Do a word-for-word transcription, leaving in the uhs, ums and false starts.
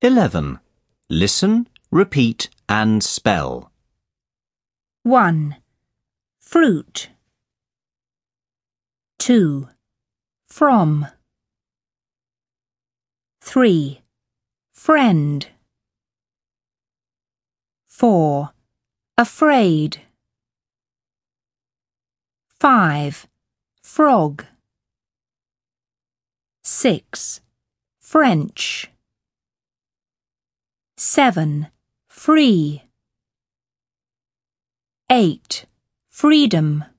eleven. Listen, repeat and spell. one. Fruit. two. From. three. Friend. four. Afraid. five. Frog. six. French. seven. Free. eight. Freedom.